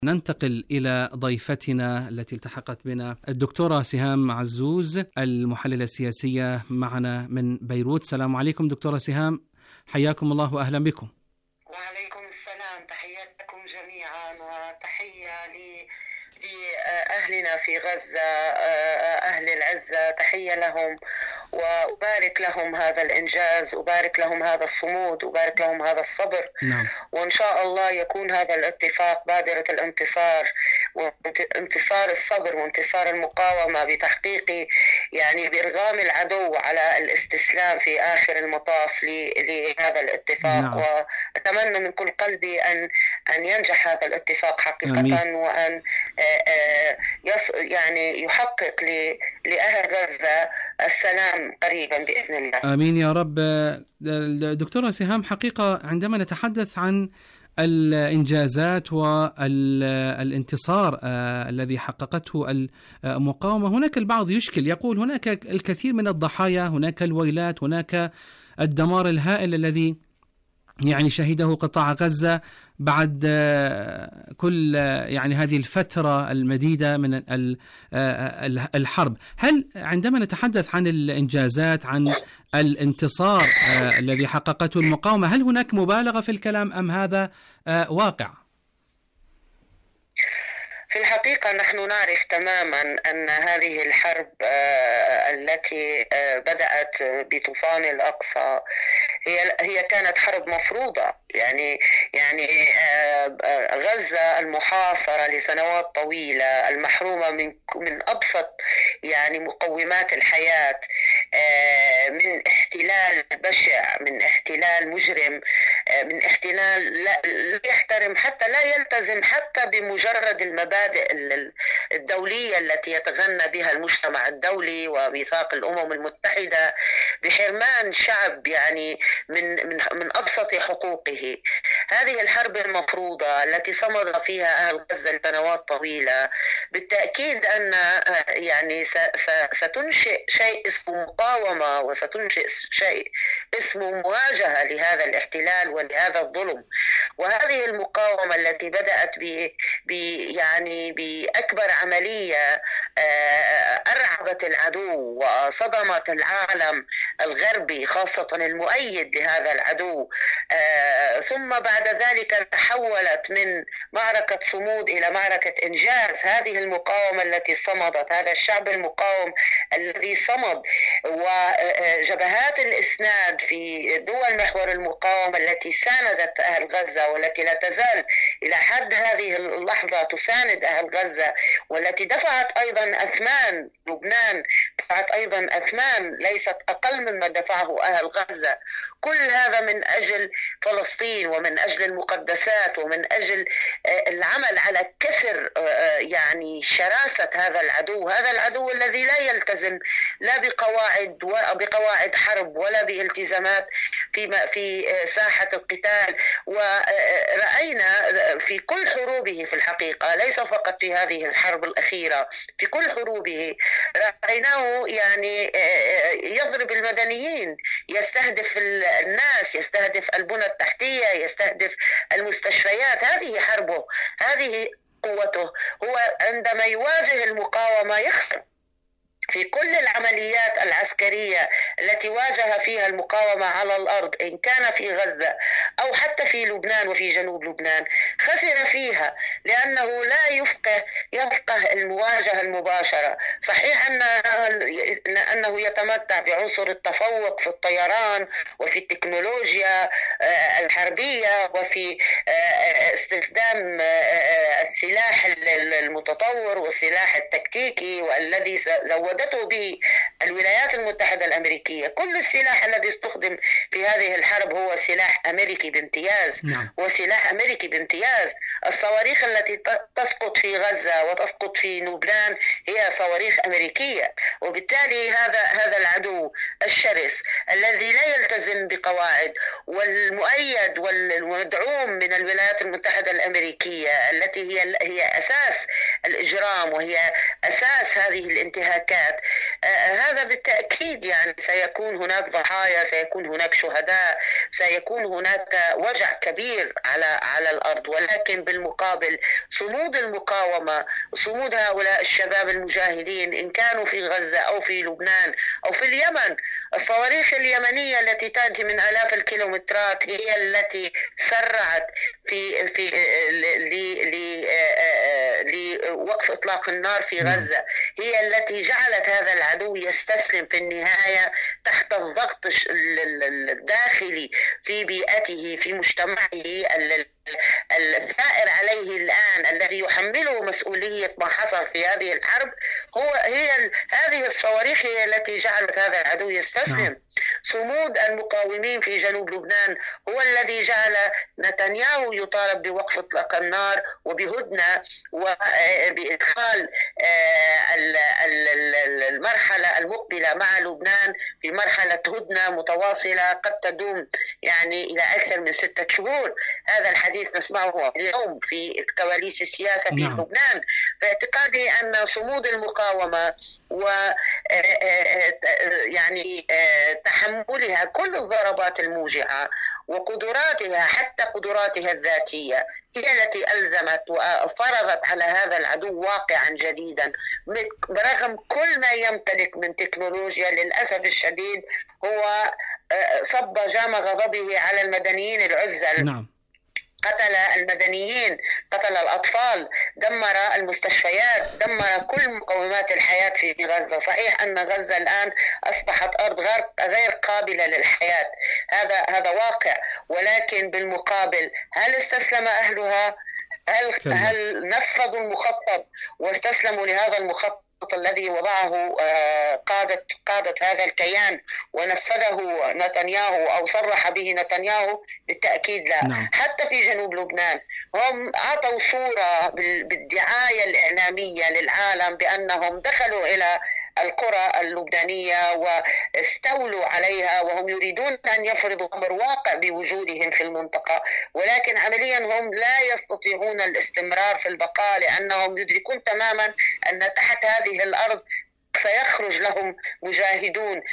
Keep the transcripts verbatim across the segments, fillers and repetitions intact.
ننتقل إلى ضيفتنا التي التحقت بنا الدكتورة سهام عزوز المحللة السياسية معنا من بيروت. السلام عليكم دكتورة سهام، حياكم الله وأهلا بكم. وعليكم السلام، تحياتكم جميعا وتحية لأهلنا في غزة، أهل العزة، تحية لهم وأبارك لهم هذا الإنجاز، أبارك لهم هذا الصمود، أبارك لهم هذا الصبر. نعم. وإن شاء الله يكون هذا الاتفاق بادرة الانتصار وانتصار الصبر وانتصار المقاومة بتحقيق يعني بإرغام العدو على الاستسلام في آخر المطاف لهذا الاتفاق. نعم. وأتمنى من كل قلبي أن أن ينجح هذا الاتفاق حقيقة. آمين. وأن يعني يحقق لأهل غزة السلام قريبا بإذن الله. آمين يا رب. دكتورة سهام، حقيقة عندما نتحدث عن الإنجازات والانتصار الذي حققته المقاومة، هناك البعض يشكل، يقول هناك الكثير من الضحايا، هناك الويلات، هناك الدمار الهائل الذي يعني شهده قطاع غزة بعد كل يعني هذه الفترة المديدة من الحرب. هل عندما نتحدث عن الإنجازات، عن الانتصار الذي حققته المقاومة، هل هناك مبالغة في الكلام أم هذا واقع؟ في الحقيقة نحن نعرف تماما أن هذه الحرب التي بدأت بطوفان الأقصى هي هي كانت حرب مفروضة. يعني يعني غزة المحاصرة لسنوات طويلة، المحرومة من من أبسط يعني مقومات الحياة، من احتلال بشع، من احتلال مجرم، من احتلال لا يحترم حتى لا يلتزم حتى بمجرد المبادئ الدولية التي يتغنى بها المجتمع الدولي وميثاق الأمم المتحدة، بحرمان شعب يعني من من من أبسط حقوقه. هذه الحرب المفروضة التي صمد فيها أهل غزة لسنوات طويلة بالتأكيد أن يعني ستنشئ شيء اسمه مقاومة، وستنشئ شيء اسمه مواجهة لهذا الاحتلال ولهذا الظلم. وهذه المقاومة التي بدأت ب يعني بأكبر عملية أرعبت العدو وصدمت العالم الغربي خاصة المؤيد لهذا العدو، ثم بعد ذلك تحولت من معركة صمود إلى معركة إنجاز. هذه المقاومة التي صمدت، هذا الشعب المقاوم الذي صمد، وجبهات الإسناد في دول محور المقاومة التي ساندت أهل غزة والتي لا تزال إلى حد هذه اللحظة تساند أهل غزة، والتي دفعت أيضا أثمان لبنان، دفعت أيضا أثمان ليست أقل مما دفعه أهل غزة. كل هذا من أجل فلسطين ومن أجل المقدسات ومن أجل العمل على كسر يعني شراسة هذا العدو، هذا العدو الذي لا يلتزم لا بقواعد بقواعد حرب ولا بالتزامات في في ساحة القتال. ورأينا في كل حروبه في الحقيقة، ليس فقط في هذه الحرب الأخيرة، في كل حروبه رأيناه يعني يضرب المدنيين، يستهدف الناس، يستهدف البنى التحتية، يستهدف المستشفيات. هذه حربه، هذه قوته. هو عندما يواجه المقاومة يخسر في كل العمليات العسكرية التي واجه فيها المقاومة على الأرض، إن كان في غزة أو حتى في لبنان وفي جنوب لبنان، خسر فيها لأنه لا يفقه يفقه المواجهة المباشرة. صحيح أن أنه يتمتع بعنصر التفوق في الطيران وفي التكنولوجيا الحربية وفي استخدام السلاح المتطور والسلاح التكتيكي والذي زود به الولايات المتحدة الأمريكية. كل السلاح الذي استخدم في هذه الحرب هو سلاح أمريكي بامتياز. نعم. وسلاح أمريكي بامتياز. الصواريخ التي تسقط في غزة وتسقط في لبنان هي صواريخ أمريكية. وبالتالي هذا هذا العدو الشرس الذي لا يلتزم بقواعد والمؤيد والمدعوم من الولايات المتحدة الأمريكية التي هي هي أساس الإجرام وهي أساس هذه الانتهاكات، هذا بالتأكيد يعني سيكون هناك ضحايا، سيكون هناك شهداء، سيكون هناك وجع كبير على على الأرض. ولكن بالمقابل صمود المقاومة، صمود هؤلاء الشباب المجاهدين إن كانوا في غزة أو في لبنان أو في اليمن. الصواريخ اليمنية التي تأتي من آلاف الكيلومترات هي التي سرعت في في لوقف إطلاق النار في غزة، هي التي جعلت هذا العدو يستسلم في النهاية تحت الضغط الداخلي في بيئته، في مجتمعه الثائر عليه الآن، الذي يحمله مسؤولية ما حصل في هذه الحرب. هو هي هذه الصواريخ هي التي جعلت هذا العدو يستسلم. صمود المقاومين في جنوب لبنان هو الذي جعل نتنياهو يطالب بوقف اطلاق النار وبهدنة وبإدخال المرحلة المقبلة مع لبنان في مرحلة هدنة متواصلة قد تدوم يعني إلى أكثر من ستة شهور. هذا الحديث نسمعه اليوم في كواليس السياسة في نعم. لبنان. فاعتقادي أن صمود المقاومة و يعني تحملها كل الضربات الموجعة وقدراتها حتى قدراتها الذاتية هي التي ألزمت وفرضت على هذا العدو واقعا جديدا. برغم كل ما يمتلك من تكنولوجيا للأسف الشديد هو صب جام غضبه على المدنيين العزل. نعم. قتل المدنيين، قتل الأطفال، دمر المستشفيات، دمر كل مقومات الحياة في غزة. صحيح أن غزة الآن أصبحت أرض غير قابلة للحياة، هذا هذا واقع، ولكن بالمقابل هل استسلم أهلها؟ هل هل نفذوا المخطط واستسلموا لهذا المخطط الذي وضعه قادة قادة هذا الكيان ونفذه نتنياهو أو صرح به نتنياهو؟ بالتأكيد لا. نعم. حتى في جنوب لبنان هم أعطوا صورة بالدعاية الإعلامية للعالم بأنهم دخلوا إلى القرى اللبنانية واستولوا عليها وهم يريدون أن يفرضوا أمر واقع بوجودهم في المنطقة، ولكن عمليا هم لا يستطيعون الاستمرار في البقاء لأنهم يدركون تماما أن تحت هذه الأرض سيخرج لهم مجاهدون.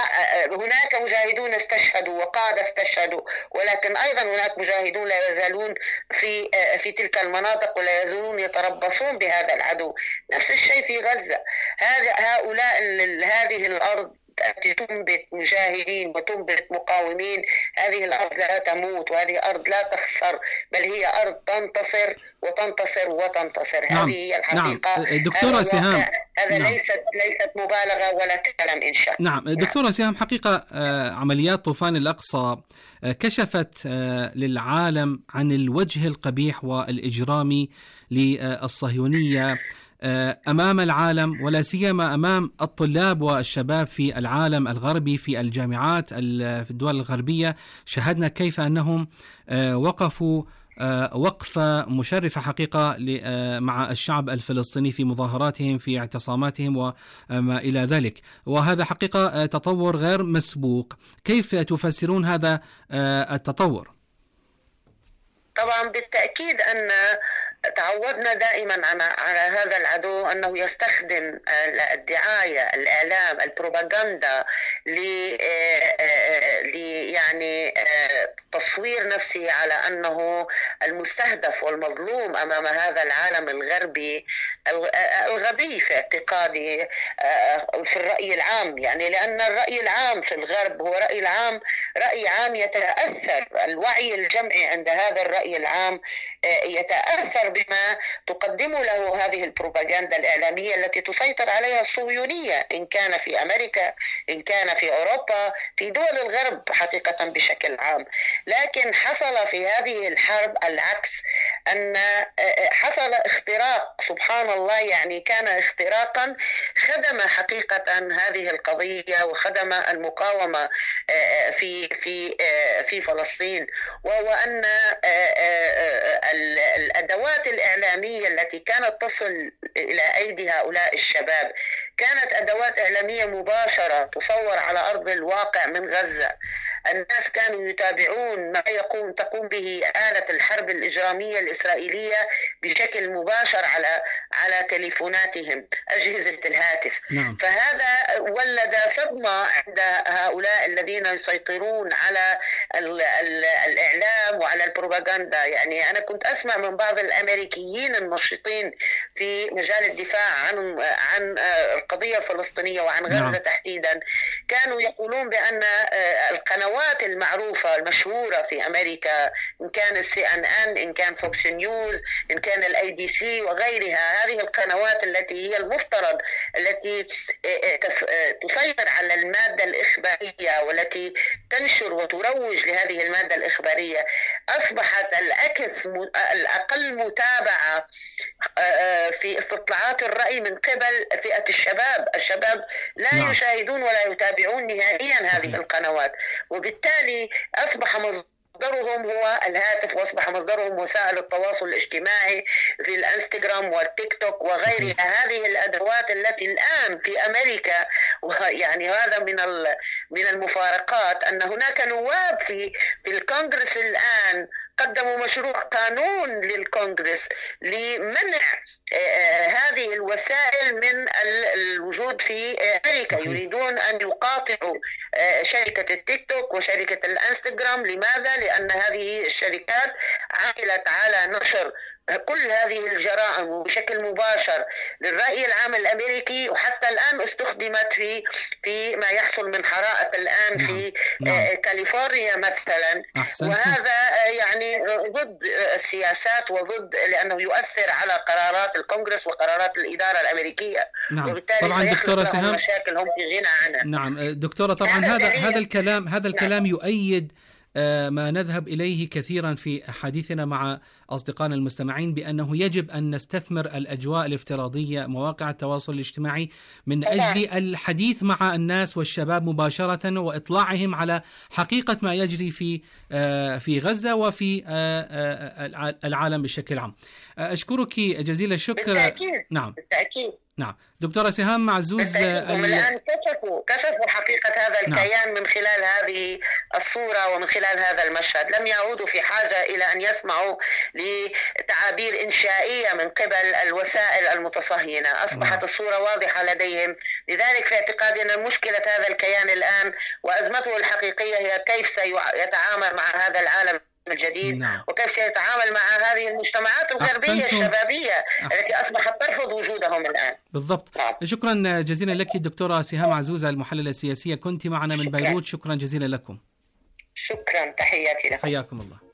هناك مجاهدون استشهدوا وقادة استشهدوا، ولكن أيضا هناك مجاهدون لا يزالون في في تلك المناطق ولا يزالون يتربصون بهذا العدو. نفس الشيء في غزة. هذا هؤلاء هذه الأرض تنبت مجاهدين وتنبت مقاومين. هذه الأرض لا تموت وهذه أرض لا تخسر، بل هي أرض تنتصر وتنتصر وتنتصر. نعم. هذه هي الحقيقة. نعم. دكتورة سهام، هذا نعم. ليست ليست مبالغة ولا كلام إنشاء. نعم. دكتورة سهام، حقيقة عمليات طوفان الأقصى كشفت للعالم عن الوجه القبيح والإجرامي للصهيونية أمام العالم، ولا سيما أمام الطلاب والشباب في العالم الغربي في الجامعات في الدول الغربية. شاهدنا كيف أنهم وقفوا وقفة مشرفة حقيقة مع الشعب الفلسطيني في مظاهراتهم، في اعتصاماتهم وما إلى ذلك، وهذا حقيقة تطور غير مسبوق. كيف تفسرون هذا التطور؟ طبعا بالتأكيد أن تعودنا دائما على هذا العدو أنه يستخدم الدعاية، الإعلام، البروباغندا ل يعني تصوير نفسه على أنه المستهدف والمظلوم أمام هذا العالم الغربي الغبي في اعتقادي في الرأي العام. يعني لأن الرأي العام في الغرب هو رأي العام رأي عام يتأثر، الوعي الجمعي عند هذا الرأي العام يتأثر بما تقدم له هذه البروباغندا الإعلامية التي تسيطر عليها الصهيونية، إن كان في أمريكا، إن كان في أوروبا، في دول الغرب حقيقة بشكل عام. لكن حصل في هذه الحرب العكس، أن حصل اختراق، سبحان الله، يعني كان اختراقا خدم حقيقة هذه القضية وخدم المقاومة في في في فلسطين، وهو أن الأدوات الإعلامية التي كانت تصل إلى أيدي هؤلاء الشباب كانت أدوات إعلامية مباشرة تصور على أرض الواقع من غزة. الناس كانوا يتابعون ما يقوم تقوم به آلة الحرب الإجرامية الإسرائيلية بشكل مباشر على على تليفوناتهم، أجهزة الهاتف. نعم. فهذا ولد صدمة عند هؤلاء الذين يسيطرون على ال ال الإعلام وعلى البروباغندا. يعني أنا كنت أسمع من بعض الأمريكيين النشطين في مجال الدفاع عن عن القضية الفلسطينية وعن غزة نعم. تحديدا، كانوا يقولون بأن القنوات المعروفة المشهورة في أمريكا، إن كان السي ان ان، إن كان فوكس نيوز، إن كان الاي بي سي وغيرها، هذه القنوات التي هي المفترض التي تسيطر على المادة الإخبارية والتي تنشر وتروج لهذه المادة الإخبارية، أصبحت الأكثر الأقل متابعة في استطلاعات الرأي من قبل فئة الشباب. الشباب لا نعم. يشاهدون ولا يتابعون نهائيا هذه القنوات، وبالتالي أصبح مصدرهم هو الهاتف، واصبح مصدرهم وسائل التواصل الاجتماعي في الانستغرام والتيك توك وغيرها. هذه الادوات التي الان في امريكا، يعني هذا من من المفارقات ان هناك نواب في في الكونغرس الان قدموا مشروع قانون للكونغرس لمنع هذه الوسائل من الوجود في أمريكا. يريدون أن يقاطعوا شركة التيك توك وشركة الانستغرام. لماذا؟ لأن هذه الشركات عملت على نشر كل هذه الجرائم بشكل مباشر للرأي العام الأمريكي، وحتى الآن استخدمت في في ما يحصل من حرائق الآن نعم. في نعم. كاليفورنيا مثلا. أحسنت. وهذا يعني ضد السياسات وضد، لأنه يؤثر على قرارات الكونغرس وقرارات الإدارة الأمريكية. نعم. وبالتالي طبعا دكتورة سهام مشاكل هم في غنى عنها. نعم دكتورة، طبعا هذا هذا الكلام هذا الكلام نعم. يؤيد ما نذهب إليه كثيرا في حديثنا مع أصدقائنا المستمعين، بأنه يجب أن نستثمر الأجواء الافتراضية، مواقع التواصل الاجتماعي، من أجل الحديث مع الناس والشباب مباشرة وإطلاعهم على حقيقة ما يجري في في غزة وفي العالم بشكل عام. أشكرك جزيل الشكر. بالتأكيد. نعم بالتأكيد. نعم دكتورة سهام معزوز، هم الآن كشفوا كشفوا حقيقة هذا الكيان نعم. من خلال هذه الصورة ومن خلال هذا المشهد. لم يعودوا في حاجة إلى أن يسمعوا لتعابير إنشائية من قبل الوسائل المتصهينة. أصبحت نعم. الصورة واضحة لديهم. لذلك في اعتقادي أن مشكلة هذا الكيان الآن وأزمته الحقيقية هي كيف سيتعامل مع هذا العالم الجديد نعم. وكيف سيتعامل مع هذه المجتمعات الغربية الشبابية أحسن. التي أصبحت ترفض وجودهم الآن. بالضبط نعم. شكرا جزيلا لك دكتورة سهام عزوز المحللة السياسية، كنت معنا من شكرا. بيروت. شكرا جزيلا لكم. شكرا، تحياتي لكم. حياكم الله.